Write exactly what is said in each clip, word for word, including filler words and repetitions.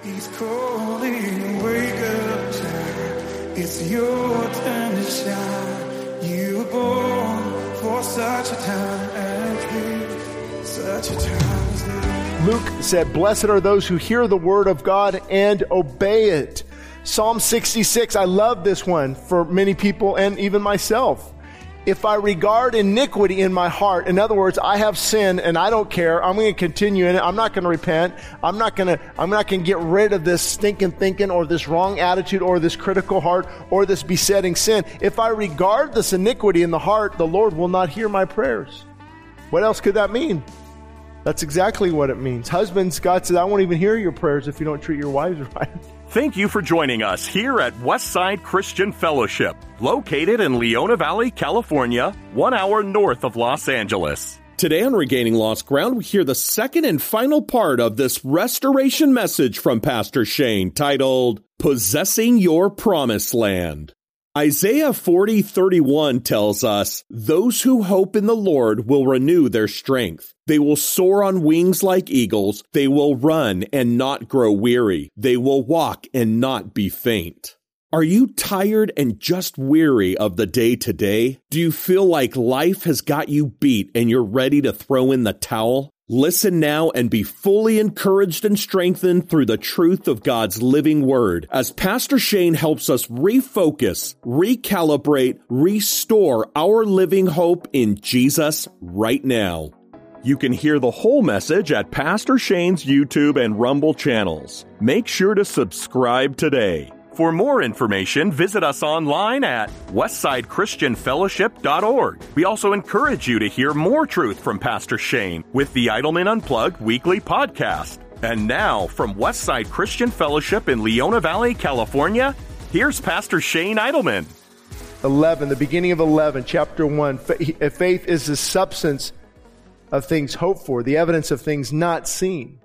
He's calling, wake up time. It's your time to shine. You were born for such a time as this, such a time as this. Luke said, blessed are those who hear the word of God and obey it. Psalm sixty-six, I love this one for many people and even myself. If I regard iniquity in my heart, in other words, I have sin and I don't care, I'm going to continue in it, I'm not going to repent, I'm not going to, I'm not going to get rid of this stinking thinking or this wrong attitude or this critical heart or this besetting sin. If I regard this iniquity in the heart, the Lord will not hear my prayers. What else could that mean? That's exactly what it means. Husbands, God says, I won't even hear your prayers if you don't treat your wives right. Thank you for joining us here at Westside Christian Fellowship, located in Leona Valley, California, one hour north of Los Angeles. Today on Regaining Lost Ground, we hear the second and final part of this restoration message from Pastor Shane titled, Possessing Your Promised Land. Isaiah forty thirty-one tells us, those who hope in the Lord will renew their strength. They will soar on wings like eagles. They will run and not grow weary. They will walk and not be faint. Are you tired and just weary of the day-to-day? Do you feel like life has got you beat and you're ready to throw in the towel? Listen now and be fully encouraged and strengthened through the truth of God's living word as Pastor Shane helps us refocus, recalibrate, restore our living hope in Jesus right now. You can hear the whole message at Pastor Shane's YouTube and Rumble channels. Make sure to subscribe today. For more information, visit us online at westside christian fellowship dot org. We also encourage you to hear more truth from Pastor Shane with the Idleman Unplugged weekly podcast. And now, from Westside Christian Fellowship in Leona Valley, California, here's Pastor Shane Idleman. eleven, the beginning of eleven, chapter one. Faith is the substance of things hoped for, the evidence of things not seen.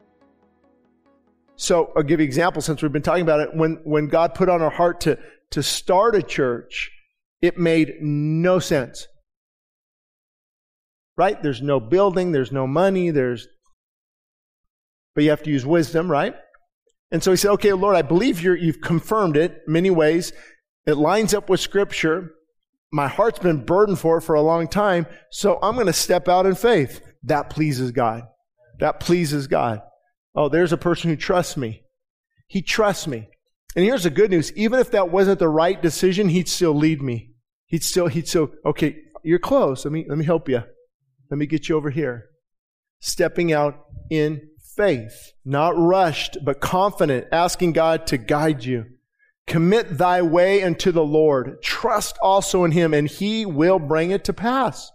So I'll give you an example since we've been talking about it. When when God put on our heart to, to start a church, it made no sense. Right? There's no building, there's no money, there's but you have to use wisdom, right? And so he said, okay, Lord, I believe you're, you've confirmed it in many ways. It lines up with Scripture. My heart's been burdened for it for a long time, so I'm going to step out in faith. That pleases God. That pleases God. Oh, there's a person who trusts me. He trusts me. And here's the good news. Even if that wasn't the right decision, he'd still lead me. He'd still, he'd still, okay, you're close. Let me, let me help you. Let me get you over here. Stepping out in faith. Not rushed, but confident. Asking God to guide you. Commit thy way unto the Lord. Trust also in Him, and He will bring it to pass.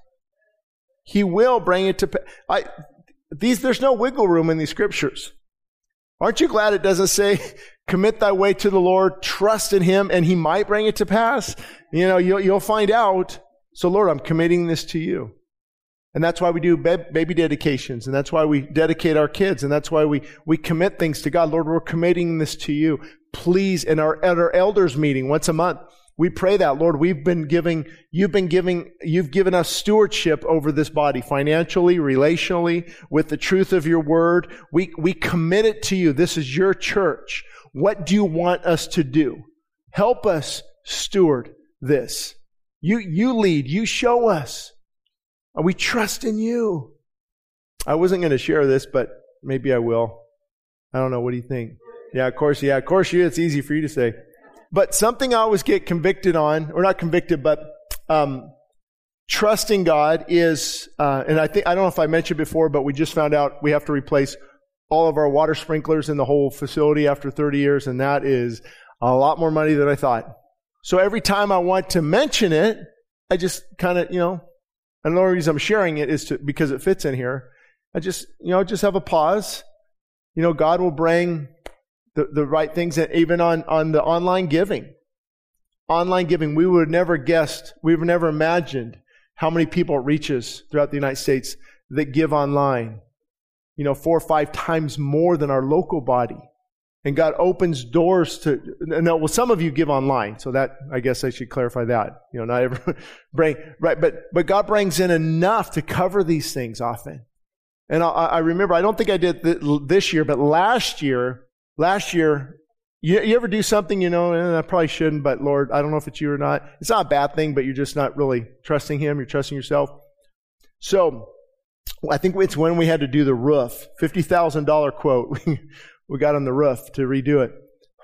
He will bring it to pass. I, these, there's no wiggle room in these scriptures. Aren't you glad it doesn't say, commit thy way to the Lord, trust in Him, and He might bring it to pass? You know, you'll, you'll find out. So Lord, I'm committing this to you. And that's why we do baby dedications, and that's why we dedicate our kids, and that's why we, we commit things to God. Lord, we're committing this to you. Please, in our, at our elders meeting once a month, we pray that, Lord, we've been giving, you've been giving, you've given us stewardship over this body, financially, relationally, with the truth of your word. We, we commit it to you. This is your church. What do you want us to do? Help us steward this. You, you lead, you show us. We trust in you. I wasn't going to share this, but maybe I will. I don't know. What do you think? Yeah, of course. Yeah, of course. You. It's easy for you to say. But something I always get convicted on, or not convicted, but um, trusting God is, uh, and I think I don't know if I mentioned before, but we just found out we have to replace all of our water sprinklers in the whole facility after thirty years, and that is a lot more money than I thought. So every time I want to mention it, I just kind of, you know, and the only reason I'm sharing it is to because it fits in here. I just, you know, just have a pause. You know, God will bring the, the right things, that even on, on the online giving. Online giving, we would have never guessed, we would have never imagined how many people it reaches throughout the United States that give online. You know, four or five times more than our local body. And God opens doors to, no, well, some of you give online, so that, I guess I should clarify that. You know, not everyone bring, right, but, but God brings in enough to cover these things often. And I, I remember, I don't think I did th- this year, but last year, last year, you, you ever do something, you know, and I probably shouldn't, but Lord, I don't know if it's you or not. It's not a bad thing, but you're just not really trusting Him. You're trusting yourself. So I think it's when we had to do the roof, fifty thousand dollars quote. We got on the roof to redo it.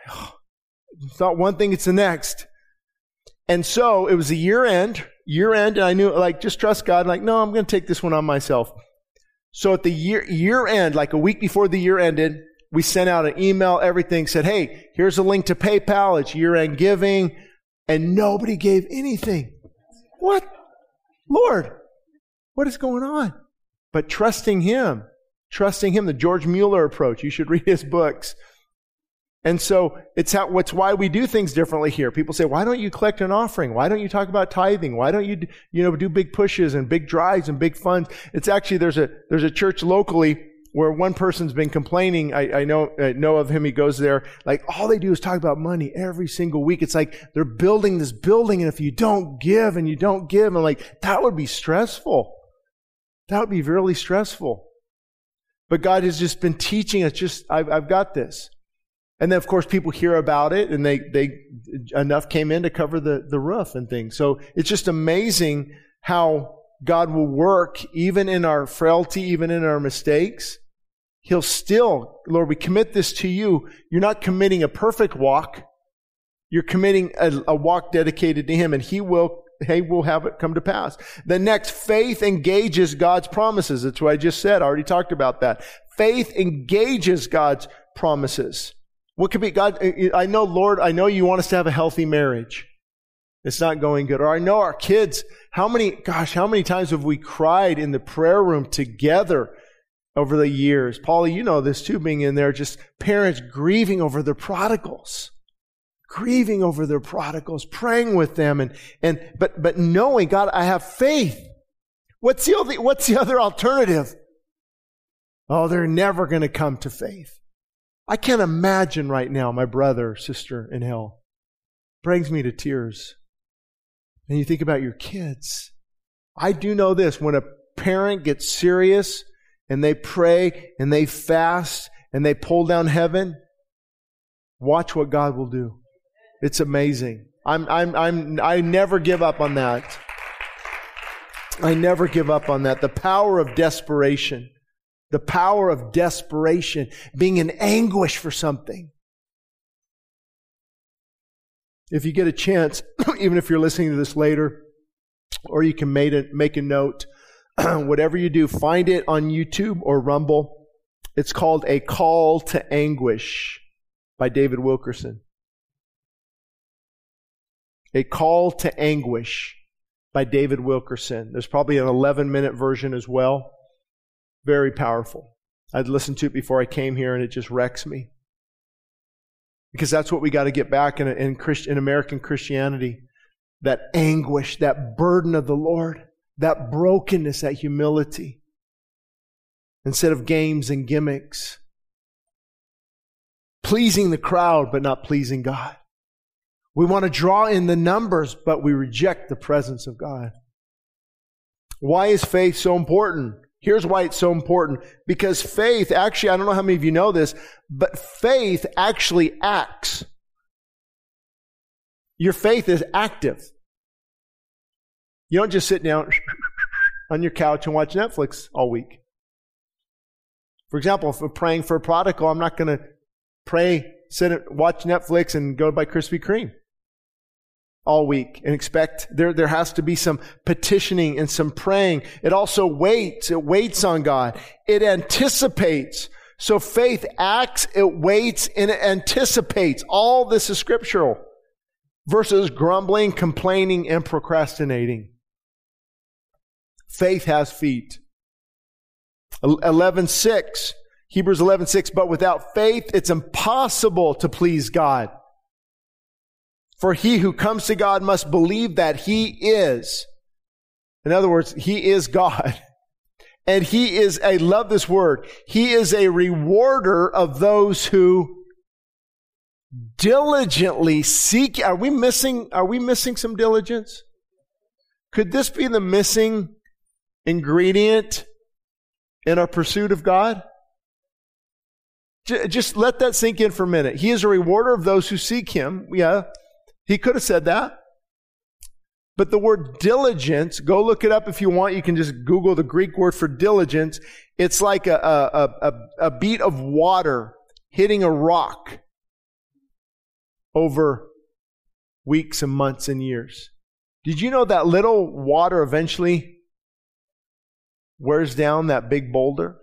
It's not one thing, it's the next. And so it was a year end, year end, and I knew, like, just trust God. Like, no, I'm going to take this one on myself. So at the year, year end, like a week before the year ended, we sent out an email, everything, said, hey, here's a link to PayPal, it's year end giving, and nobody gave anything. What? Lord, what is going on? But trusting Him, trusting Him, the George Mueller approach. You should read his books. And so it's how, what's why we do things differently here. People say, why don't you collect an offering? Why don't you talk about tithing? Why don't you, you know, do big pushes and big drives and big funds? It's actually, there's a, there's a church locally where one person's been complaining. I, I know, I know of him. He goes there. Like, all they do is talk about money every single week. It's like they're building this building, and if you don't give and you don't give, and like, that would be stressful. That would be really stressful. But God has just been teaching us, just, I've, I've got this. And then, of course, people hear about it, and they, they, enough came in to cover the, the roof and things. So it's just amazing how God will work even in our frailty, even in our mistakes. He'll still, Lord, we commit this to you. You're not committing a perfect walk. You're committing a, a walk dedicated to Him, and He will He will have it come to pass. The next, faith engages God's promises. That's what I just said. I already talked about that. Faith engages God's promises. What could be, God, I know, Lord, I know you want us to have a healthy marriage. It's not going good. Or I know our kids, how many, gosh, how many times have we cried in the prayer room together over the years? Paula, you know this too, being in there, just parents grieving over their prodigals. Grieving over their prodigals, praying with them, and and but but knowing, God, I have faith. What's the other, what's the other alternative? Oh, they're never going to come to faith. I can't imagine right now my brother or sister in hell. Brings me to tears. And you think about your kids. I do know this, when a parent gets serious and they pray and they fast and they pull down heaven, watch what God will do. It's amazing. I'm, I'm, I'm, I never give up on that. I never give up on that. The power of desperation. The power of desperation. Being in anguish for something. If you get a chance, even if you're listening to this later, or you can make a, make a note, whatever you do, find it on YouTube or Rumble. It's called A Call to Anguish by David Wilkerson. A Call to Anguish by David Wilkerson. There's probably an eleven minute version as well. Very powerful. I'd listened to it before I came here, and it just wrecks me. Because that's what we got to get back in, in, Christ, in American Christianity. That anguish, that burden of the Lord, that brokenness, that humility. Instead of games and gimmicks. Pleasing the crowd, but not pleasing God. We want to draw in the numbers, but we reject the presence of God. Why is faith so important? Here's why it's so important. Because faith, actually, I don't know how many of you know this, but faith actually acts. Your faith is active. You don't just sit down on your couch and watch Netflix all week. For example, if we're praying for a prodigal, I'm not going to pray, sit, watch Netflix and go buy Krispy Kreme all week and expect there, there has to be some petitioning and some praying. It also waits. It waits on God. It anticipates. So faith acts, it waits, and it anticipates. All this is scriptural versus grumbling, complaining, and procrastinating. Faith has feet. eleven six, Hebrews eleven six, but without faith it's impossible to please God. For he who comes to God must believe that He is. In other words, He is God. And He is, I love this word, He is a rewarder of those who diligently seek. Are we missing, are we missing some diligence? Could this be the missing ingredient in our pursuit of God? Just let that sink in for a minute. He is a rewarder of those who seek him. Yeah, he could have said that. But the word diligence, go look it up if you want. You can just Google the Greek word for diligence. It's like a, a, a, a bead of water hitting a rock over weeks and months and years. Did you know that little water eventually wears down that big boulder?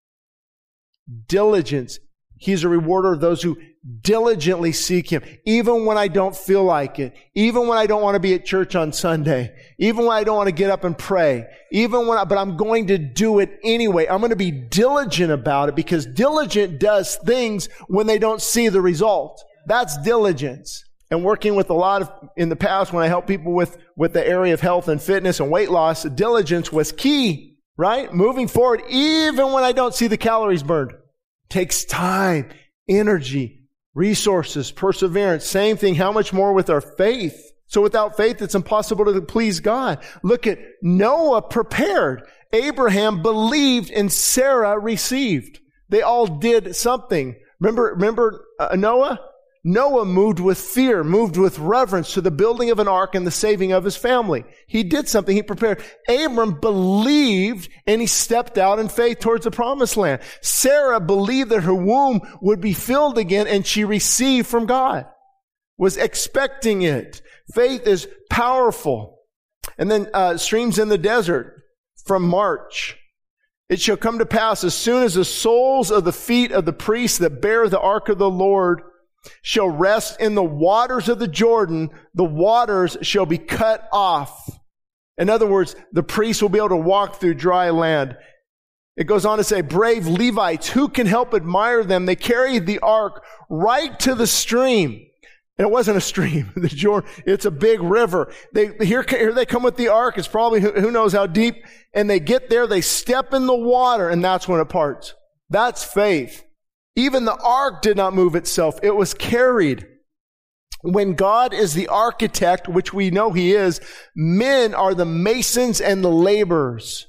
Diligence. He's a rewarder of those who diligently seek him. Even when I don't feel like it. Even when I don't want to be at church on Sunday. Even when I don't want to get up and pray. Even when I, but I'm going to do it anyway. I'm going to be diligent about it because diligent does things when they don't see the result. That's diligence. And working with a lot of, in the past when I helped people with, with the area of health and fitness and weight loss, diligence was key, right? Moving forward, even when I don't see the calories burned. Takes time, energy, resources, perseverance. Same thing. How much more with our faith? So without faith, it's impossible to please God. Look at Noah prepared. Abraham believed and Sarah received. They all did something. Remember, remember uh, Noah? Noah moved with fear, moved with reverence to the building of an ark and the saving of his family. He did something. He prepared. Abram believed and he stepped out in faith towards the promised land. Sarah believed that her womb would be filled again and she received from God. Was expecting it. Faith is powerful. And then uh, streams in the desert from March. It shall come to pass as soon as the soles of the feet of the priests that bear the ark of the Lord shall rest in the waters of the Jordan, the waters shall be cut off. In other words, the priests will be able to walk through dry land. It goes on to say, brave Levites, who can help admire them? They carried the ark right to the stream. And it wasn't a stream. The Jordan, it's a big river. They, here, here they come with the ark. It's probably who, who knows how deep. And they get there, they step in the water, and that's when it parts. That's faith. Even the ark did not move itself. It was carried. When God is the architect, which we know he is, men are the masons and the laborers.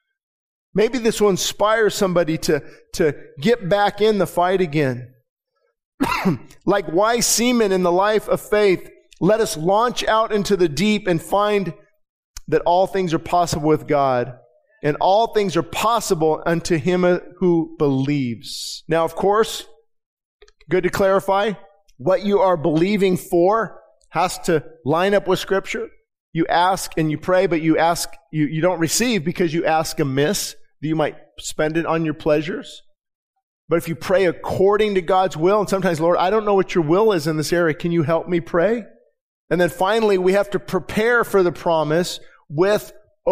Maybe this will inspire somebody to, to get back in the fight again. Like wise seamen in the life of faith, let us launch out into the deep and find that all things are possible with God. And all things are possible unto him who believes. Now, of course, good to clarify, what you are believing for has to line up with Scripture. You ask and you pray, but you ask, you, you don't receive because you ask amiss, that you might spend it on your pleasures. But if you pray according to God's will, and sometimes, Lord, I don't know what your will is in this area. Can you help me pray? And then finally, we have to prepare for the promise with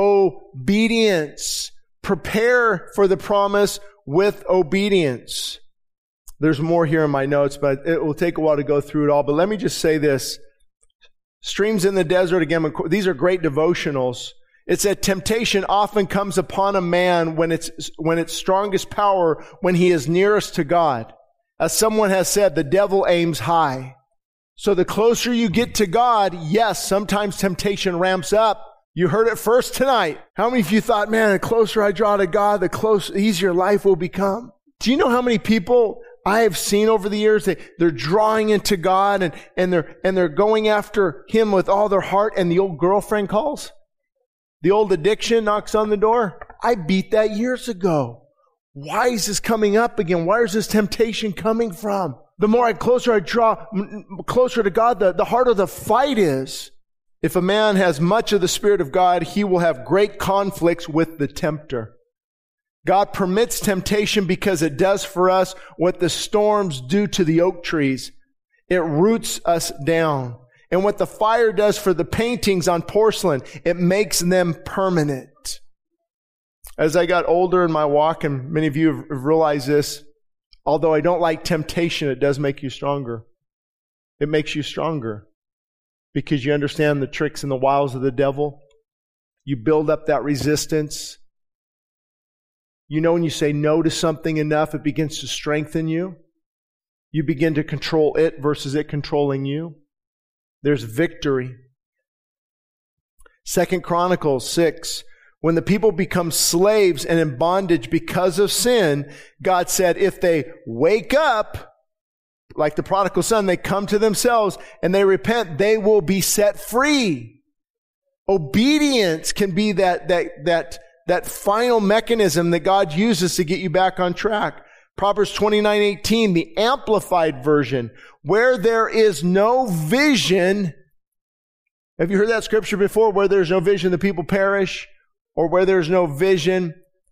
obedience. Prepare for the promise with obedience. There's more here in my notes, but it will take a while to go through it all. But let me just say this. Streams in the desert, again, these are great devotionals. It said temptation often comes upon a man when it's, when it's strongest power, when he is nearest to God. As someone has said, the devil aims high. So the closer you get to God, yes, sometimes temptation ramps up. You heard it first tonight. How many of you thought, man, the closer I draw to God, the closer, easier life will become? Do you know how many people I have seen over the years, they, they're drawing into God and, and they're, and they're going after him with all their heart, and the old girlfriend calls? The old addiction knocks on the door? I beat that years ago. Why is this coming up again? Where is this temptation coming from? The more I closer I draw closer to God, the, the harder the fight is. If a man has much of the Spirit of God, he will have great conflicts with the tempter. God permits temptation because it does for us what the storms do to the oak trees. It roots us down. And what the fire does for the paintings on porcelain, it makes them permanent. As I got older in my walk, and many of you have realized this, although I don't like temptation, it does make you stronger. It makes you stronger. Because you understand the tricks and the wiles of the devil. You build up that resistance. You know when you say no to something enough, it begins to strengthen you. You begin to control it versus it controlling you. There's victory. Second Chronicles six, When the people become slaves and in bondage because of sin, God said if they wake up, like the prodigal son, they come to themselves and they repent, they will be set free. Obedience can be that, that, that, that final mechanism that God uses to get you back on track. Proverbs twenty-nine eighteen, the Amplified Version, where there is no vision. Have you heard that scripture before? Where there's no vision, the people perish. Or where there's no vision,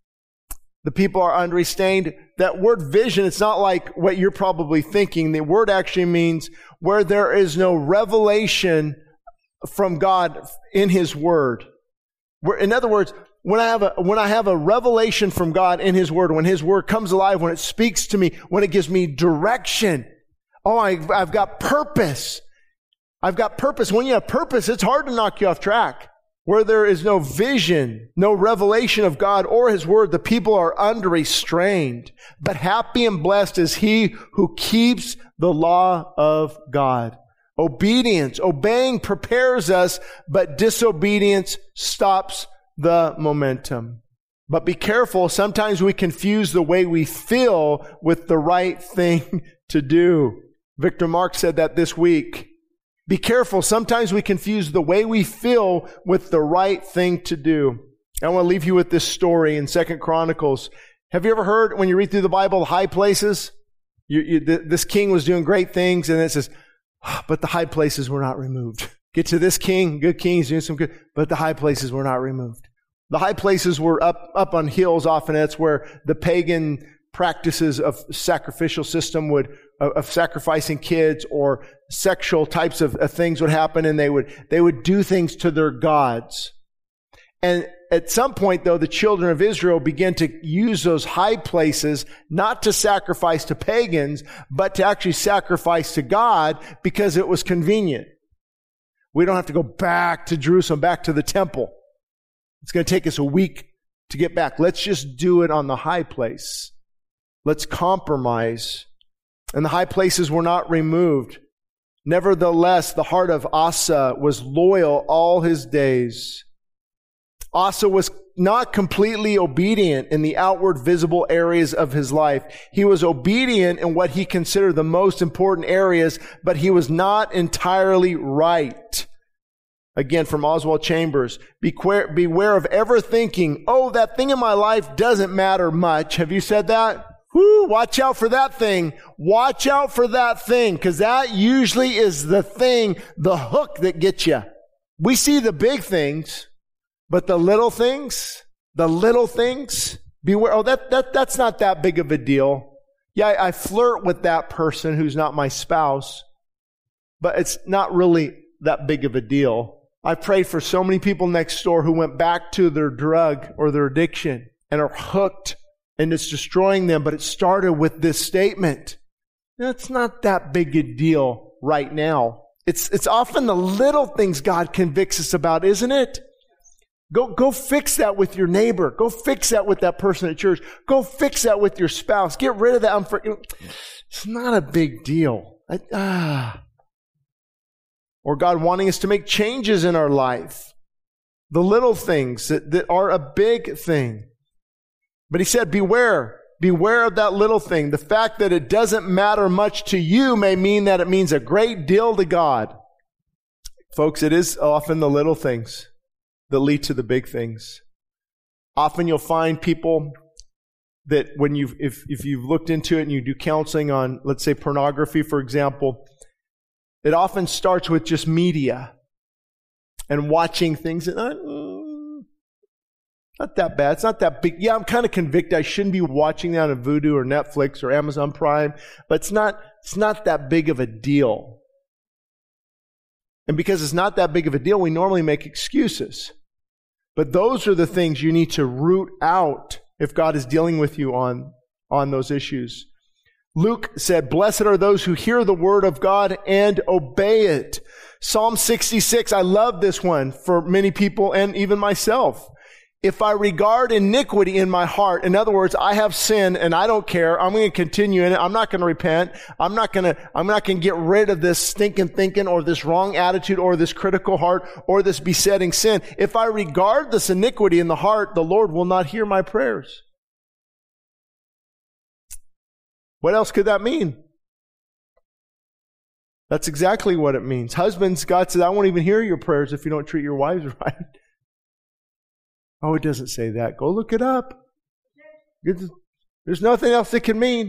the people are unrestrained. That word vision, it's not like what you're probably thinking. The word actually means where there is no revelation from God in His Word. Where, in other words, when I have a, when I have a revelation from God in His Word, when His Word comes alive, when it speaks to me, when it gives me direction. Oh, I, I've got purpose. I've got purpose. When you have purpose, it's hard to knock you off track. Where there is no vision, no revelation of God or His Word, the people are unrestrained. But happy and blessed is he who keeps the law of God. Obedience, obeying prepares us, but disobedience stops the momentum. But be careful, sometimes we confuse the way we feel with the right thing to do. Victor Mark said that this week. Be careful. Sometimes we confuse the way we feel with the right thing to do. I want to leave you with this story in Second Chronicles. Have you ever heard, when you read through the Bible, the high places? You, you, th- this king was doing great things, and it says, oh, but the high places were not removed. Get to this king, good king, he's doing some good, but the high places were not removed. The high places were up, up on hills often. That's where the pagan practices of sacrificial system would, of, of sacrificing kids or sexual types of, of things would happen, and they would, they would do things to their gods. And at some point, though, the children of Israel began to use those high places not to sacrifice to pagans, but to actually sacrifice to God because it was convenient. We don't have to go back to Jerusalem, back to the temple. It's going to take us a week to get back. Let's just do it on the high place. Let's compromise. And the high places were not removed. Nevertheless, the heart of Asa was loyal all his days. Asa was not completely obedient in the outward visible areas of his life. He was obedient in what he considered the most important areas, but he was not entirely right. Again, from Oswald Chambers, beware, beware of ever thinking, oh, that thing in my life doesn't matter much. Have you said that? Whoo, watch out for that thing. Watch out for that thing, because that usually is the thing, the hook that gets you. We see the big things, but the little things, the little things, beware. Oh, that, that, that's not that big of a deal. Yeah, I, I flirt with that person who's not my spouse, but it's not really that big of a deal. I prayed for so many people next door who went back to their drug or their addiction and are hooked and it's destroying them. But it started with this statement. That's not that big a deal right now. It's, it's often the little things God convicts us about, isn't it? Go, go fix that with your neighbor. Go fix that with that person at church. Go fix that with your spouse. Get rid of that. Unfor- it's not a big deal. I, ah. Or God wanting us to make changes in our life. The little things that, that are a big thing. But he said, beware. Beware of that little thing. The fact that it doesn't matter much to you may mean that it means a great deal to God. Folks, it is often the little things that lead to the big things. Often you'll find people that when you've, if, if you've looked into it and you do counseling on, let's say, pornography, for example, it often starts with just media and watching things that, uh, not that bad. It's not that big. Yeah, I'm kind of convicted. I shouldn't be watching that on Vudu or Netflix or Amazon Prime, but it's not, it's not that big of a deal. And because it's not that big of a deal, we normally make excuses. But those are the things you need to root out if God is dealing with you on, on those issues. Luke said, blessed are those who hear the word of God and obey it. Psalm sixty-six, I love this one for many people and even myself. If I regard iniquity in my heart, in other words, I have sin and I don't care. I'm going to continue in it. I'm not going to repent. I'm not going to, I'm not going to get rid of this stinking thinking or this wrong attitude or this critical heart or this besetting sin. If I regard this iniquity in the heart, the Lord will not hear my prayers. What else could that mean? That's exactly what it means. Husbands, God says, I won't even hear your prayers if you don't treat your wives right. Oh, it doesn't say that. Go look it up. There's nothing else it can mean.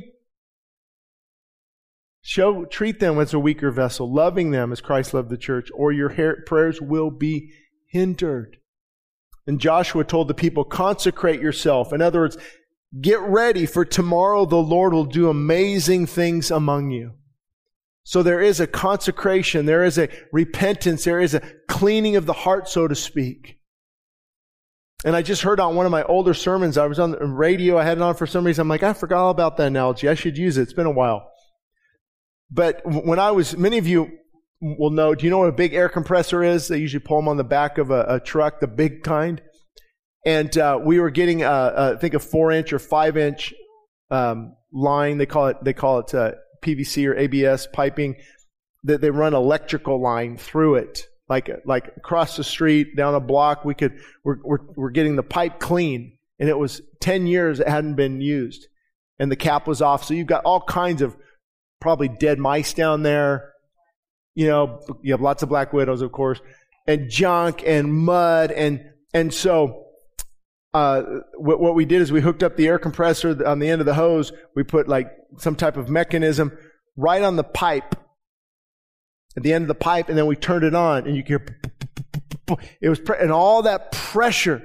Show, treat them as a weaker vessel, loving them as Christ loved the church, or your prayers will be hindered. And Joshua told the people, consecrate yourself. In other words, get ready, for tomorrow the Lord will do amazing things among you. So there is a consecration, there is a repentance, there is a cleaning of the heart, so to speak. And I just heard on one of my older sermons, I was on the radio, I had it on for some reason. I'm like, I forgot all about that analogy. I should use it. It's been a while. But when I was, many of you will know, do you know what a big air compressor is? They usually pull them on the back of a, a truck, the big kind. And uh, we were getting, a, a, I think, a four-inch or five-inch um, line. They call it, they call it uh, P V C or A B S piping. That they run electrical line through it. Like, like across the street, down a block, we could, we're, we're, we're getting the pipe clean. And it was ten years it hadn't been used. And the cap was off. So you've got all kinds of probably dead mice down there. You know, you have lots of black widows, of course, and junk and mud. And, and so, uh, what, what we did is we hooked up the air compressor on the end of the hose. We put like some type of mechanism right on the pipe. At the end of the pipe, and then we turned it on, and you could hear, it was, and all that pressure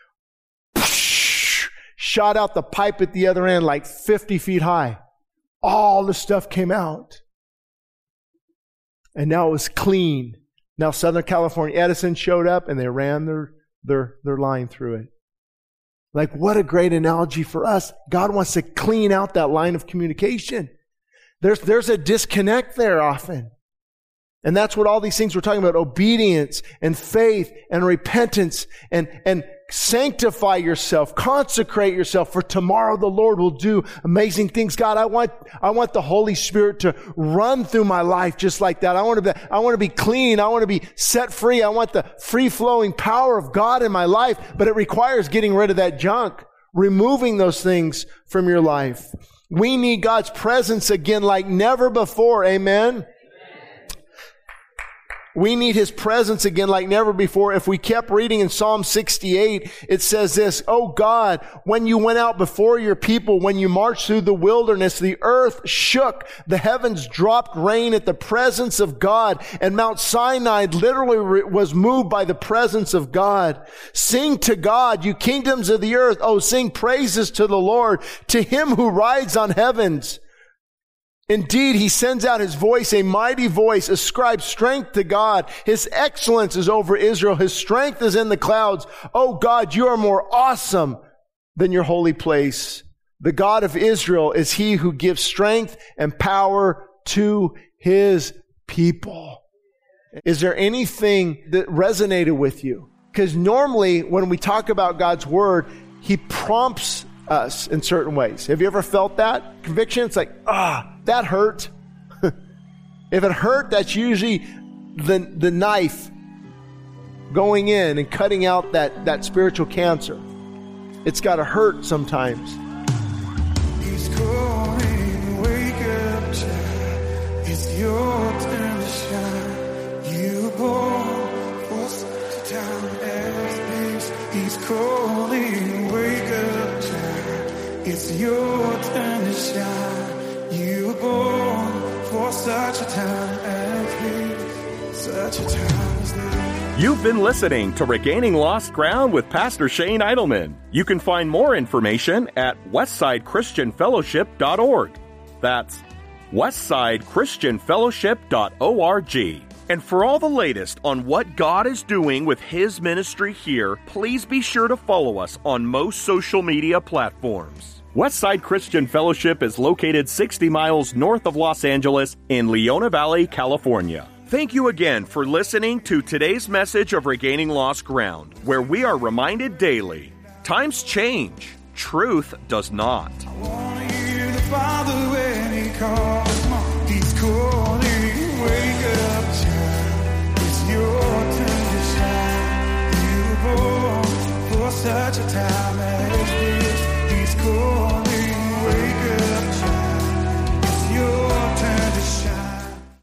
shot out the pipe at the other end like fifty feet high. All the stuff came out. And now it was clean. Now Southern California Edison showed up, and they ran their, their, their line through it. Like, what a great analogy for us. God wants to clean out that line of communication. There's, there's a disconnect there often. And that's what all these things we're talking about, obedience and faith and repentance and, and sanctify yourself, consecrate yourself, for tomorrow the Lord will do amazing things. God, I want, I want the Holy Spirit to run through my life just like that. I want to be, I want to be clean. I want to be set free. I want the free-flowing power of God in my life, but it requires getting rid of that junk, removing those things from your life. We need God's presence again like never before. Amen. We need His presence again like never before. If we kept reading in Psalm sixty-eight, it says this, "Oh God, when you went out before your people, when you marched through the wilderness, the earth shook, the heavens dropped rain at the presence of God, and Mount Sinai literally was moved by the presence of God. Sing to God, you kingdoms of the earth. Oh, sing praises to the Lord, to Him who rides on heavens. Indeed, He sends out His voice, a mighty voice. Ascribe strength to God. His excellence is over Israel. His strength is in the clouds. Oh God, you are more awesome than your holy place. The God of Israel is He who gives strength and power to His people." Is there anything that resonated with you? Because normally when we talk about God's Word, He prompts us in certain ways. Have you ever felt that conviction? It's like, ah, that hurt. If it hurt, that's usually the the knife going in and cutting out that, that spiritual cancer. It's got to hurt sometimes. He's calling, wake up, child. It's your turn to shine. You were born for such a time as this. He's calling, wake up, child. It's your turn to shine. You were born for such a time as this, such a time as this. You've been listening to Regaining Lost Ground with Pastor Shane Idleman. You can find more information at westside christian fellowship dot org. That's westside christian fellowship dot org. And for all the latest on what God is doing with His ministry here, please be sure to follow us on most social media platforms. Westside Christian Fellowship is located sixty miles north of Los Angeles in Leona Valley, California. Thank you again for listening to today's message of Regaining Lost Ground, where we are reminded daily Times change. Truth does not. I wanna hear the Father when He calls.